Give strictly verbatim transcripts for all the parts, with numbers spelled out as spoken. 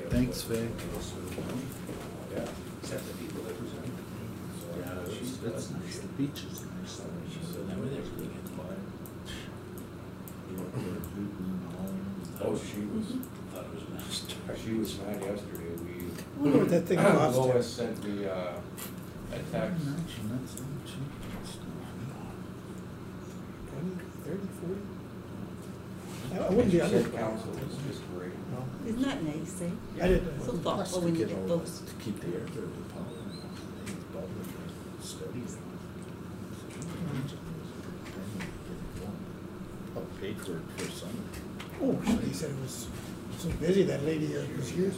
Thanks, Faye. Yeah, except the people that present. Yeah, it's, it's nice. The beach is nice. So now they're really getting quiet. You know, they're hooting and hollering. Oh, she was, Mm-hmm. thought it was mad. She was mad yesterday. We, I wonder what that thing cost him. Lois sent me, uh, a text. Imagine that's not cheap and stuff. twenty, thirty, forty? I I wouldn't She be under. said council was just great. No. Isn't that nice, eh? I didn't. So Plus thoughtful to when you get get all those. this- To keep the air there, the power, and it's bubbling and steady. So imagine those permanent getting warm. I'll pay for it for summer. Oh, he said it was so busy, that lady uh, was here.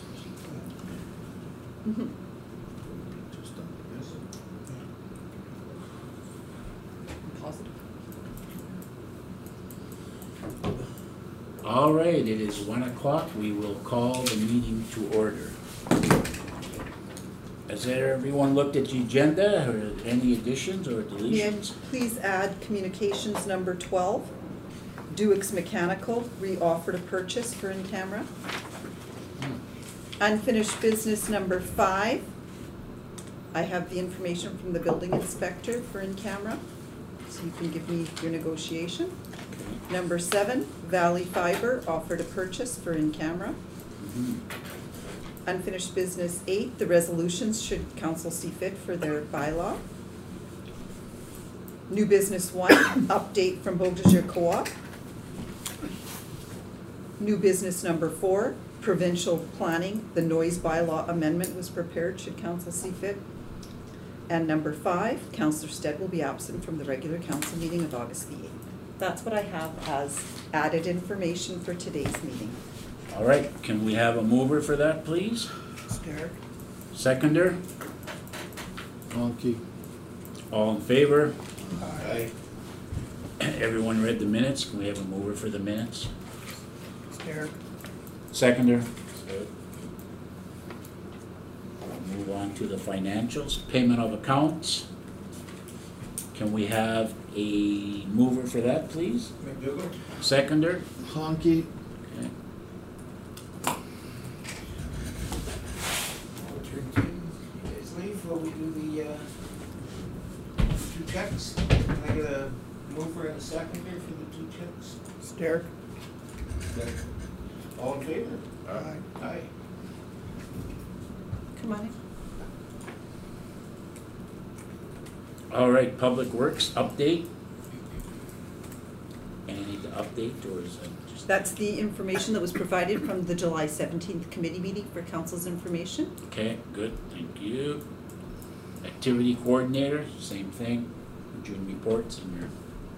Mhm. Just on the visit. Positive. All right, it is one o'clock. We will call the meeting to order. Has everyone looked at the agenda or any additions or May I deletions? please add communications number twelve? Duix Mechanical, re-offer to purchase for in-camera. Unfinished business number five. I have the information from the building inspector for in-camera, so you can give me your negotiation. Okay. Number seven, Valley Fiber, offer to purchase for in-camera. Mhm. Unfinished business eight, the resolutions should council see fit for their bylaw. New business one, update from Beaudesert Co-op. New business number four, provincial planning, the noise bylaw amendment was prepared, should council see fit. And number five, Councillor Stead will be absent from the regular council meeting of August the eighth. That's what I have as added information for today's meeting. All right, can we have a mover for that, please? Derek? Seconder? Honky. All in favor? Aye. Everyone read the minutes. Can we have a mover for the minutes? Derek? Seconder? We'll move on to the financials. Payment of accounts. Can we have a mover for that, please? McDougal? Seconder? Honky. Okay. Turn to you guys leave while we do the, uh, two checks. Can I get a mover and a seconder for the two checks? Derek? All in favor? Aye. Aye. Come on in. All right, Public Works update. Anything to update, or is that just? That's the information that was provided from the July seventeenth committee meeting for council's information. Okay, good, thank you. Activity coordinator, same thing, June reports and your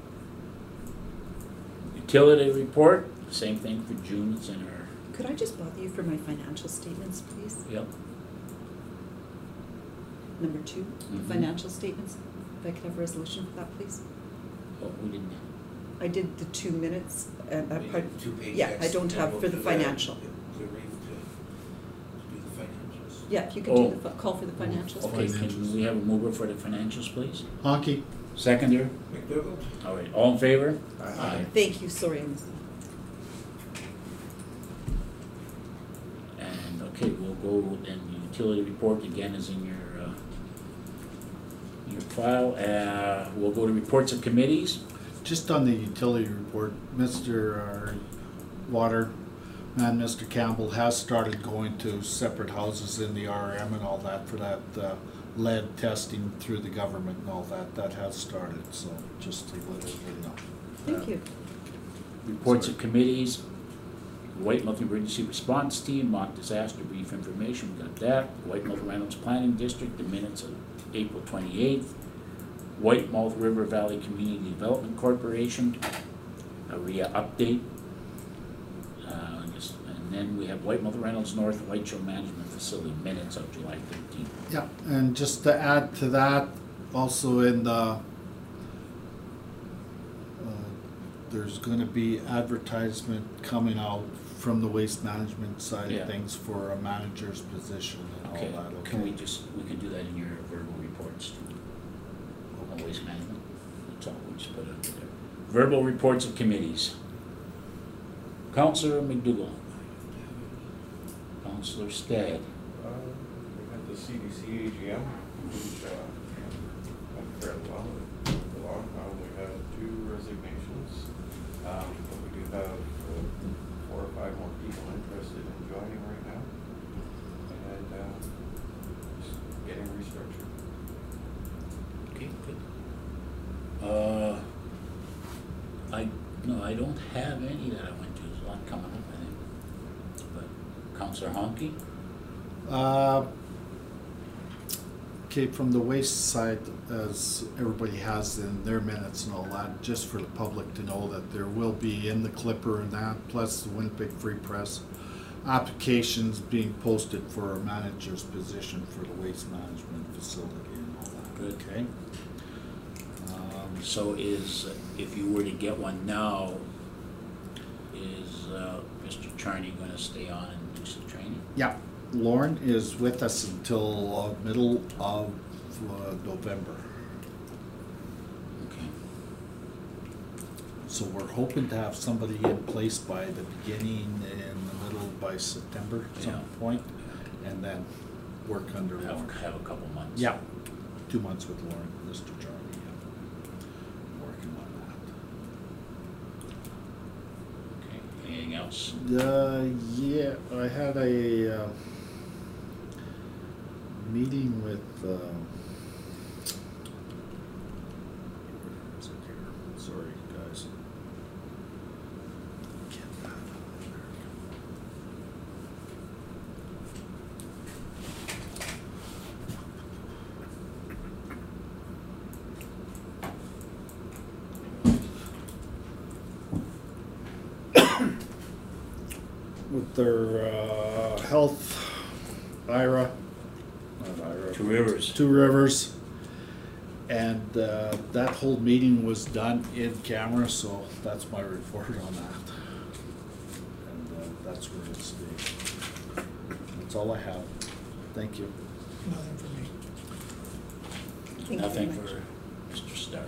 utility report, same thing for June, it's in our, Could I just bother you for my financial statements, please? yep. Number two, Mhm. financial statements. If I could have a resolution for that, please. Oh, we didn't, I did the two minutes, uh, uh, We part- did two paychecks. yeah, I don't and have we'll for the do that. financial. To read, to, to do the financials. Yeah, if you could do Oh. the, fi- call for the financials. okay, Financials. can we have a mover for the financials, please? Honky. Seconder, McDougal? all right, all in favor? Aye. Thank you, sorry, I missed that. And, okay, we'll go, and the utility report again is in your, uh, your file, uh, we'll go to reports of committees. Just on the utility report, Mister uh, Water man, Mister Campbell has started going to separate houses in the R M and all that for that uh, lead testing through the government and all that. That has started, so just to let everybody know. Thank Uh, you. Reports of committees, Whitemouth Emergency Response Team, mock disaster brief information, we got that. Whitemouth Reynolds Planning District, the minutes of April twenty-eighth. Whitemouth River Valley Community Development Corporation, a R I A update. Uh, just- and then we have Whitemouth Reynolds North White Shore Management Facility minutes of July fifteenth. Yeah, and just to add to that, also in the, uh, there's gonna be advertisement coming out from the waste management side Yeah. of things for a manager's position and all Okay, that, okay? can we just, we can do that in your verbal reports too. On waste management, that's all, we just put it under there. Verbal reports of committees. Councillor McDougal. Councillor Councillor Stagg. Uh, we had the C D C A G M, which, uh, went fairly well, it moved along, uh, we had two resignations. Um, but we do have, uh, four or five more people interested in joining right now. And, uh, just getting restructured. Okay, good. Uh, I, no, I don't have any that I went to, there's a lot coming up, I think. But Councillor Honky? Uh, Okay, from the waste side, as everybody has in their minutes and all that, just for the public to know that there will be in the Clipper and that, plus the Winnipeg Free Press, applications being posted for a manager's position for the waste management facility and all that. Good. Okay. Um, So is, if you were to get one now, is uh, Mister Charney gonna stay on and do some training? Yeah, Lauren is with us until uh, middle of uh, November. Okay. So we're hoping to have somebody in place by the beginning and the middle by September, some Yeah. point, and then work under Lauren. Have, have a couple months. Yeah, two months with Lauren, Mister Jarvie, yeah. Working on Okay, anything else? that. Uh, yeah, I had a, uh, meeting with, uh, where is it here? Sorry, guys. Get that out of there. With their uh, health, I R A, not I R A. Two Rivers. Two Rivers. And uh, that whole meeting was done in camera, so that's my report on that. And uh, that's where it's being. That's all I have. Thank you. Nothing for me. Thank you Nothing very much. for Mister Stark.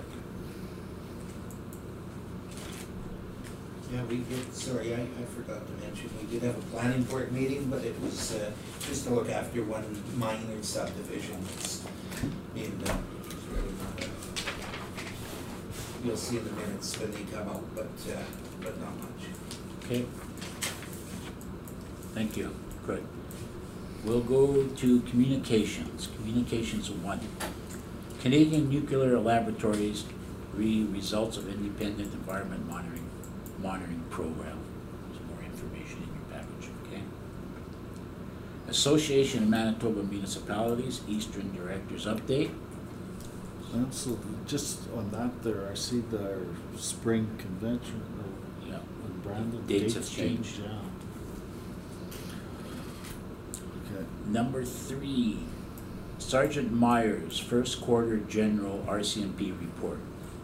Yeah, we did, sorry, I, I forgot to mention, we did have a planning board meeting, but it was, uh, just to look after one minor subdivision that's being done. It was really not a- You'll see in the minutes when they come out, but, uh, but not much. Okay. Thank you. Good. We'll go to communications. Communications one. Canadian Nuclear Laboratories re results of independent environment monitoring monitoring program. There's more information in your package, okay? Association of Manitoba Municipalities, Eastern Directors Update. And so just on that there, I see the spring convention uh, Yeah. in Brandon. Dates have changed. Yeah. Okay. Number three, Sergeant Myers, first quarter general R C M P report.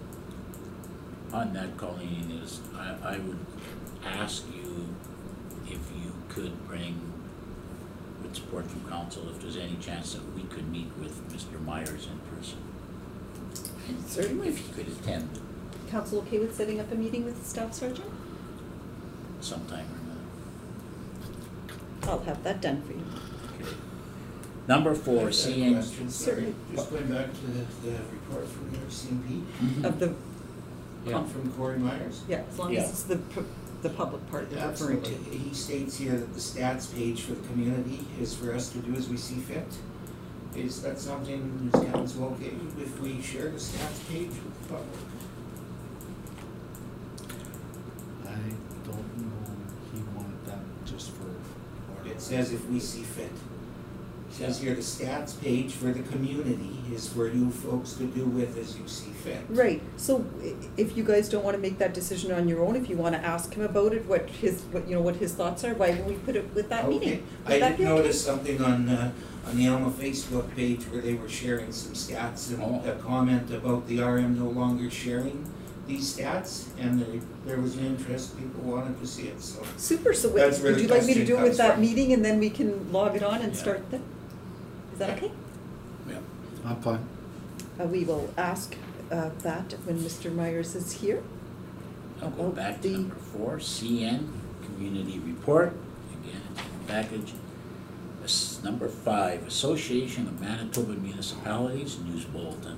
On that, Colleen, is I, I would ask you if you could bring, with support from council, if there's any chance that we could meet with Mister Myers in person. And Certainly. If he could attend Council okay with setting up a meeting with the staff sergeant? sometime or I'll have that done for you. another. Okay. Number four, I have a C N. question, sorry, Certainly. just going back to the, the report from the R C M P, Mhm. Of the, Yeah. from Corey Myers. yeah, as long Yeah. as it's the, pu- the public part that we're referring Absolutely. to. He states here that the stats page for the community is for us to do as we see fit. Is that something is council okay if we share the stats page with the public? I don't know, he wanted that just for. It says if we see fit. It says here the stats page for the community is for you folks to do with as you see fit. Right, so i- if you guys don't wanna make that decision on your own, if you wanna ask him about it, what his, what, you know, what his thoughts are, why don't we put it with that Okay. meeting? I Would that did be okay? notice something on, uh, on the Alma Facebook page where they were sharing some stats and Oh. a comment about the R M no longer sharing these stats, and there, there was an interest, people wanted to see it, so. Super, so wait, That's where would the you like me to question do it with comes that from. meeting and then we can log it on and Yeah. start the, is that okay? Yeah. I'm fine. Uh, we will ask, uh, that when Mister Myers is here. I'll go About back to the- number four, C N, community report, again, it's in the package. As- Number five, Association of Manitoba Municipalities News Bulletin.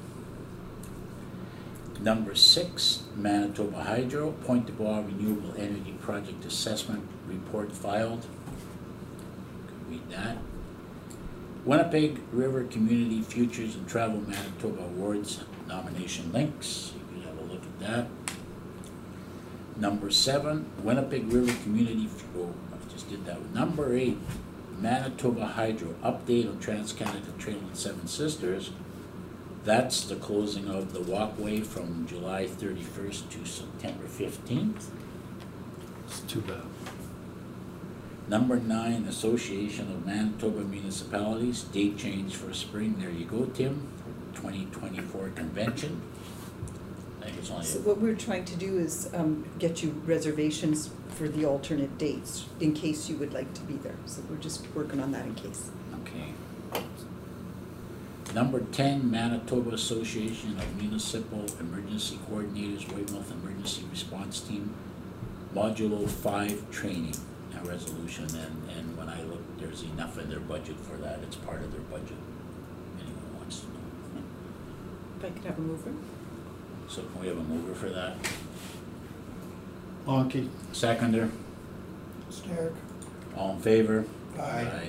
Number six, Manitoba Hydro, Point de Bois Renewable Energy Project Assessment Report filed. Could read that. Winnipeg River Community Futures and Travel Manitoba Awards nomination links. You can have a look at that. Number seven, Winnipeg River Community, oh, I just did that one. Number eight, Manitoba Hydro, update on Trans-Canada Trail and Seven Sisters. That's the closing of the walkway from July thirty-first to September fifteenth. It's too bad. Number nine, Association of Manitoba Municipalities, date change for spring, there you go, Tim, twenty twenty-four convention. I think it's only, So what we're trying to do is um, get you reservations for the alternate dates in case you would like to be there. So we're just working on that in case. okay. Number ten, Manitoba Association of Municipal Emergency Coordinators, Weymouth Emergency Response Team, Modulo five training, a resolution, and, and when I looked, there's enough in their budget for that, it's part of their budget. Anyone wants to know. If I could have a mover? So can we have a mover for that? Honky. Seconder, Stark. all in favor? Aye.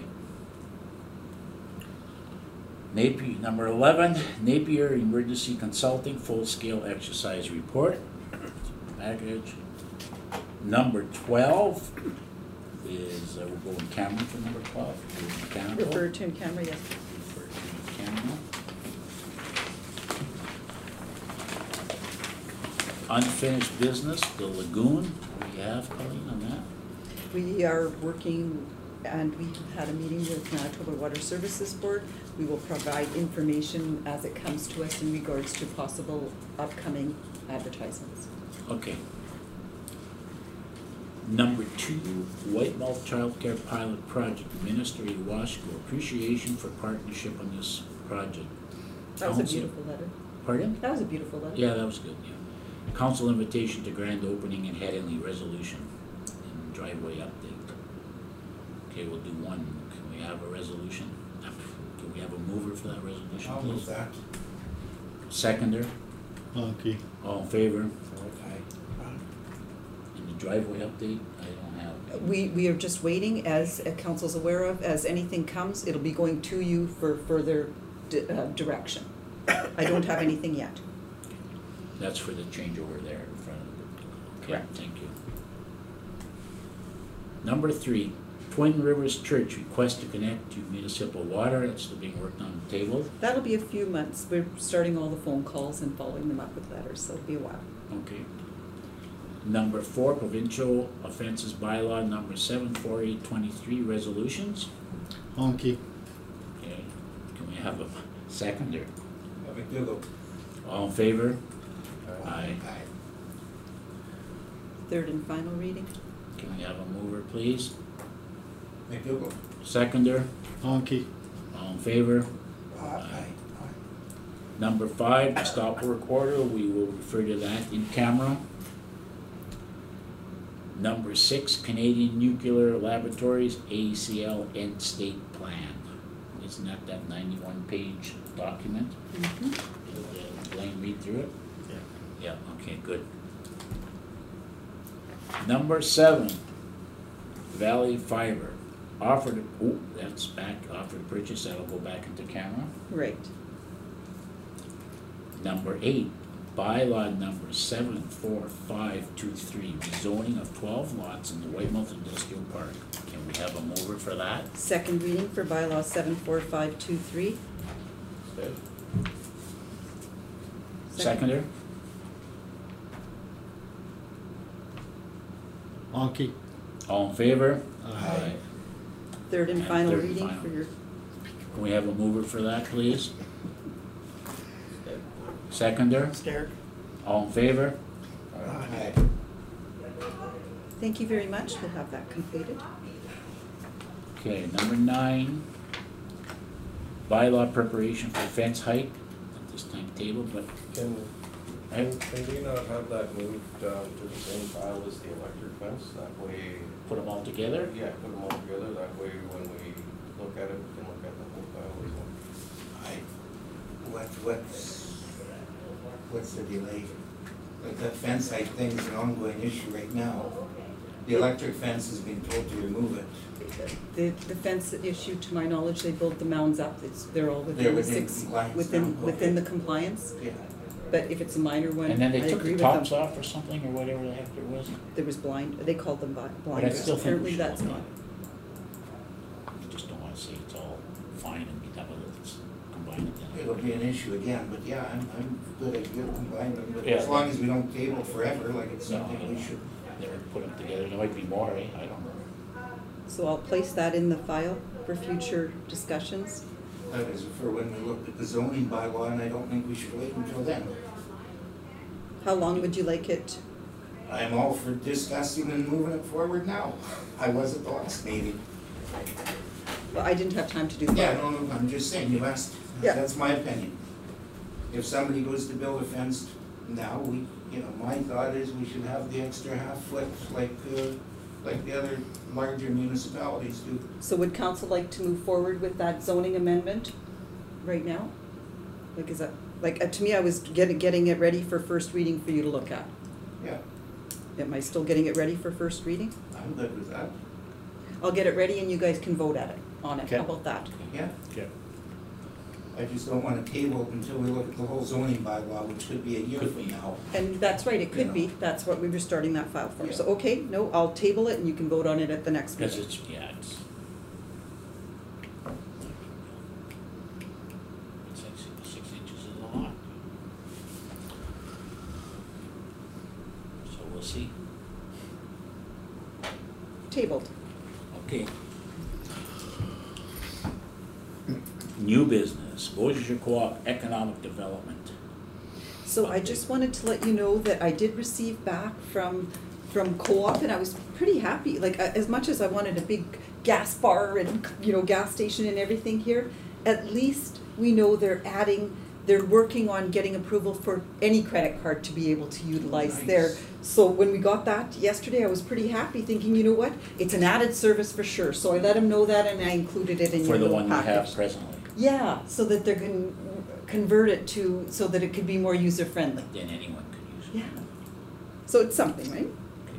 Napier, number eleven, Napier Emergency Consulting Full-Scale Exercise Report, package. Number twelve is, uh, we're going camera for number twelve, We're mechanical. Refer to in camera, yes. Refer to camera. Unfinished business, the lagoon, what do you have, Colleen, on that? We are working, and we had a meeting with Manitoba Water Services Board. We will provide information as it comes to us in regards to possible upcoming advertisements. Okay. Number two, Whitemouth Childcare Pilot Project, Ministry of Washco, appreciation for partnership on this project. That was a Council- beautiful letter. Pardon? That was a beautiful letter. Yeah, that was good, yeah. Council invitation to grand opening and Headingley resolution and driveway update. Okay, we'll do one. Can we have a resolution? Can we have a mover for that resolution, I'll move please? that. Seconder, Honky. all in favor? Aye. And the driveway update, I don't have. We, we are just waiting, as uh, council's aware of, as anything comes, it'll be going to you for further di- uh, direction. I don't have anything yet. That's for the changeover there in front of it. Okay, Correct. thank you. Number three, Twin Rivers Church request to connect to municipal water. That's still being worked on the table. That'll be a few months. We're starting all the phone calls and following them up with letters, so it'll be a while. Okay. Number four, provincial offenses bylaw, number seven, four eight twenty-three, resolutions. Honky. Okay, can we have a seconder? McDougal. All in favor? Aye. Aye. Third and final reading. Can we have a mover, please? McDougal. Seconder? Honky. All in favor? Aye. Number five, the stop work order, we will refer to that in camera. Number six, Canadian Nuclear Laboratories, A C L End State Plan. Isn't that that ninety-one page document? Mm-hmm. Did Blaine read through it? Yeah. Yeah, okay, good. Number seven, Valley Fiber, offered, oh, that's back, offered purchase, that'll go back into camera. Right. Number eight, bylaw number seven four five two three, rezoning of twelve lots in the Weymouth Industrial Park. Can we have a mover for that? Second reading for bylaw seven four five two three. Seconder? Honky. All in favor? Aye. Third and And final third and reading final. for your, Can we have a mover for that, please? Seconder? Stark. All in favor? Aye. thank you very much. We'll have that completed. Okay, number nine, bylaw preparation for fence height, at this time table, but, Can, eh, can, can we not have that moved, um, to the same file as the electric fence? That way, put them all together? yeah, put them all together, that way when we look at it what's, what's the delay? Like that fence height thing is an ongoing issue right now. The electric fence has been told to remove it. The, the fence issue, to my knowledge, they built the mounds up, it's, they're all They're within the within six, compliance within, now, within the okay. compliance. Yeah. But if it's a minor one, I And then they agree took with the them. tops off or something, or whatever the heck there was. There was blind, they called them bi- But I blinders, still think apparently we should that's look not. at it. I just don't wanna say it's all fine and be done with it, it's combined it. It'll be an issue again, but yeah, I'm, I'm good at good combining them, but Yeah. as long as we don't table it forever, like it's No, something we should. Never put them together, there might be more, eh, I don't know. So I'll place that in the file for future discussions. That is for when we look at the zoning bylaw, and I don't think we should wait until then. How long would you like it? I'm all for discussing and moving it forward now. I was at the last meeting. Well, I didn't have time to do that. Yeah, no, no, I'm just saying, you asked, Yeah. that's my opinion. If somebody goes to build a fence now, we, you know, my thought is we should have the extra half foot like, uh, like the other larger municipalities do. So would council like to move forward with that zoning amendment right now? Like, is that, like, uh, to me, I was getting, getting it ready for first reading for you to look at. Yeah, Am I still getting it ready for first reading? I'm good with that. I'll get it ready and you guys can vote at it, on it. How Okay. about that? Yeah, Okay. I just don't wanna table it until we look at the whole zoning bylaw, which could be a year Could from be. now. And that's right, it could be. That's what we were starting that file for. So, Yeah. okay, no, I'll table it and you can vote on it at the next Because meeting. it's, yeah, it's. It's six, six inches is a lot. So we'll see. Tabled. Okay. New business, Bossier Co-op Economic Development. So I just wanted to let you know that I did receive back from, from Co-op, and I was pretty happy. Like, uh, as much as I wanted a big gas bar and, you know, gas station and everything here, at least we know they're adding, they're working on getting approval for any credit card to be able to utilize there. Nice. So when we got that yesterday, I was pretty happy, thinking, you know what, it's an added service for sure. So I let them know that and I included it in For your the little one you package. have presently, Yeah, so that they're gonna convert it to, so that it could be more user-friendly. then anyone could use it. Yeah. So it's something, right? Okay.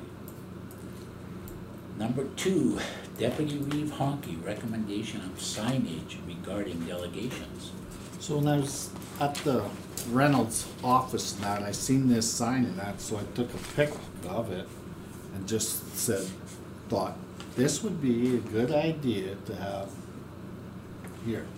Number two, Deputy Reeve Honky, recommendation of signage regarding delegations. So when I was at the Reynolds office and that, I seen this sign and that, so I took a pic of it and just said, thought, this would be a good idea to have here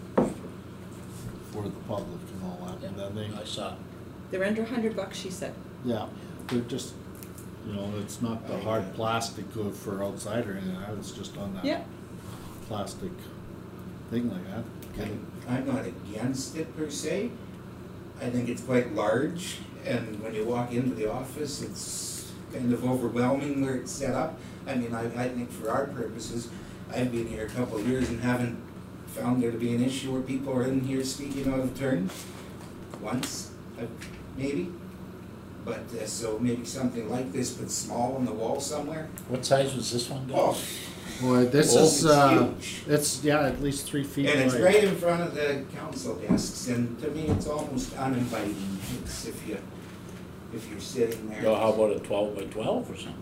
for the public and all that, and then they, I saw, They're under a hundred bucks, she said. yeah, they're just, you know, it's not the hard plastic good for outside or anything, it's just on that Yeah. plastic thing like that. Get it. I'm not against it per se. I think it's quite large, and when you walk into the office, it's kind of overwhelming where it's set up. I mean, I, I think for our purposes, I've been here a couple of years and haven't found there to be an issue where people are in here speaking out of turn. Once, uh, maybe. But, uh, so maybe something like this, but small on the wall somewhere. what size was this one? Oh, guys? Boy, this Oh, is, it's uh, huge. it's, yeah, at least three feet and it's wide. right in front of the council desks, and to me, it's almost uninviting. It's if you, if you're sitting there. So how about a twelve by twelve or something?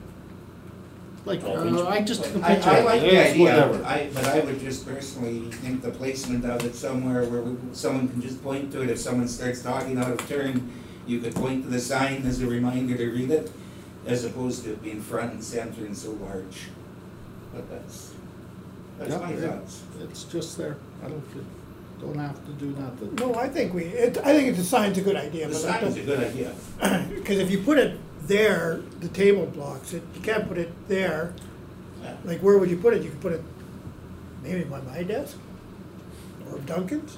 Like, Twelve inch. uh, I just took a I, picture I of like it, the it's idea, whatever. I, but I would just personally think the placement of it somewhere where we- someone can just point to it, if someone starts talking out of turn, you could point to the sign as a reminder to read it, as opposed to it being front and center and so large. But that's, that's Yeah, my it- thoughts. It's just there, I don't, feel- don't have to do nothing. No, I think we, it, I think the sign's a good idea, The but that sign's a good idea. because if you put it there, the table blocks it, you can't put it there. Yeah. Like, where would you put it? You could put it maybe by my desk or Duncan's.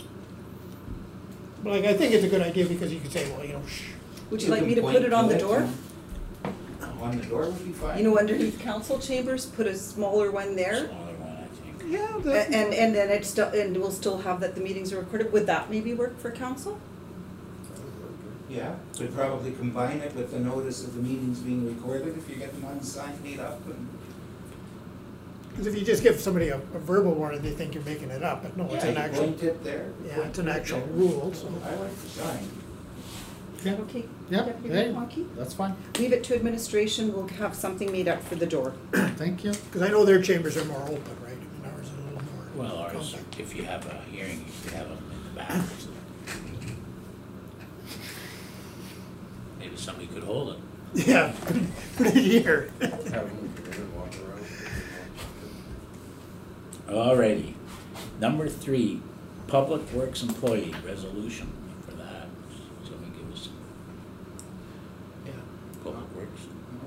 But like, I think it's a good idea because you could say, well, you know, shh. Would you You like can me to point put it on the to door? On the door would be fine. You know, underneath council chambers, put a smaller one there? Smaller one, I think. Yeah, A- that, And, and then it's still, and we'll still have that the meetings are recorded. Would that maybe work for council? Yeah, could probably combine it with the notice of the meetings being recorded if you get one sign made up and. Because if you just give somebody a, a verbal warning, they think you're making it up, but no, it's Yeah, an you actual, point it there. yeah, point it's an it actual there. rule, so. I like the sign. Yeah. Okay? Yeah, Deputy hey, Mayor Honky? that's fine. Leave it to administration, we'll have something made up for the door. Thank you. Because I know their chambers are more open, right? I mean, ours is a little more. Well, ours, compact. if you have a hearing, you could have them in the back. so Maybe somebody could hold it. Yeah, put it here. Have them come in and walk around. Alrighty. Number three, Public Works Employee Resolution for that. Somebody give us some Yeah. Public Works.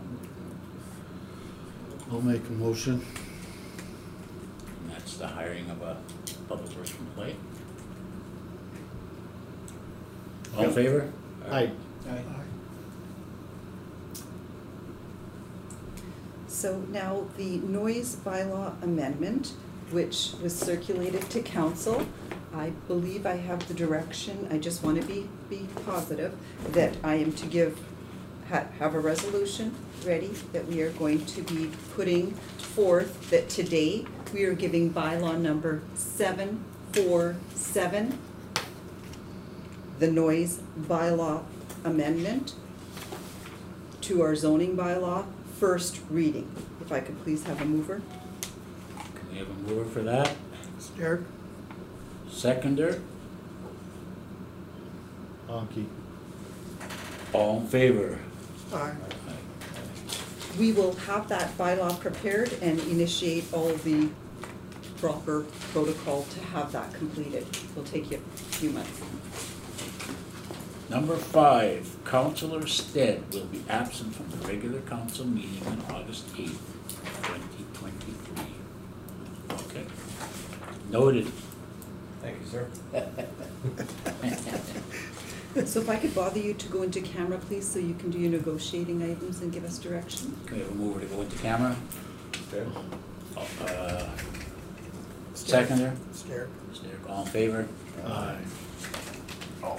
I'll make a motion. And that's the hiring of a Public Works employee. All in Yep. favor? Aye. Aye. So now the noise bylaw amendment, which was circulated to council, I believe I have the direction, I just want to be, be positive, that I am to give, ha- have a resolution ready, that we are going to be putting forth, that today we are giving bylaw number seven four seven, the noise bylaw amendment to our zoning bylaw, first reading. If I could please have a mover. Can we have a mover for that? Derek? Seconder? Honky. All in favor? Aye. We will have that bylaw prepared and initiate all the proper protocol to have that completed. It'll take you a few months. Number five, Councillor Stead will be absent from the regular council meeting on August eighth, twenty twenty-three. Okay. Noted. Thank you, sir. So if I could bother you to go into camera, please, so you can do your negotiating items and give us direction. Can we have a mover to go into camera? Okay. Uh, Seconder? It's Derek. Derek, all in favor? Aye. Okay.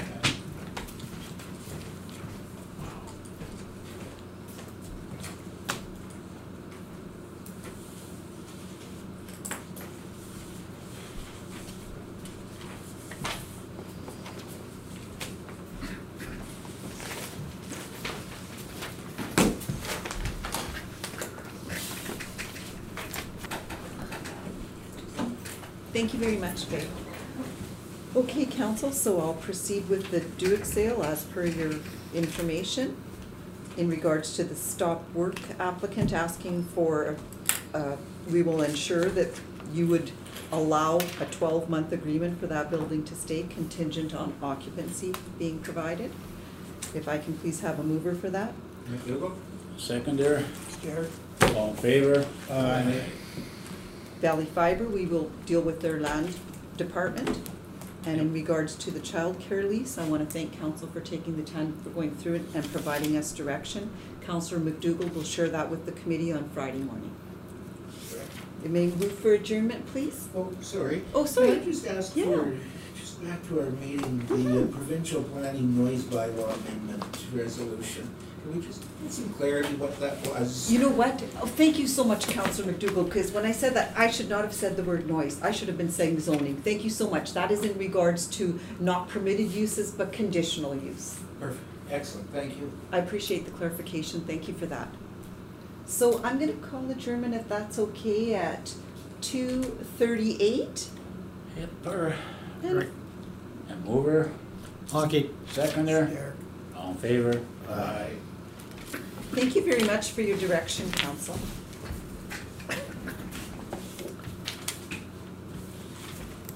Thank you very much, Faye. Okay, council, so I'll proceed with the Duke sale as per your information in regards to the stop work applicant asking for, uh, we will ensure that you would allow a twelve-month agreement for that building to stay contingent on occupancy being provided. If I can please have a mover for that. McDougal? Seconder, It's Derek. all in favor? Aye. Valley Fiber, we will deal with their land department. And in regards to the childcare lease, I want to thank council for taking the time for going through it and providing us direction. Councillor McDougall will share that with the committee on Friday morning. You may move for adjournment, please. Oh, sorry. Oh, sorry. Can I just ask Yeah. for, just back to our meeting, the uh, provincial planning noise bylaw amendment resolution. Can we just get some clarity what that was? You know what? Oh, thank you so much, Councillor McDougall, because when I said that, I should not have said the word noise. I should have been saying zoning. Thank you so much. That is in regards to not permitted uses, but conditional use. Perfect, excellent, thank you. I appreciate the clarification. Thank you for that. So I'm gonna call adjournment, if that's okay, at two thirty-eight. Hipper. And And mover, Honky. seconder, Derek. all in favor? Aye. thank you very much for your direction, council.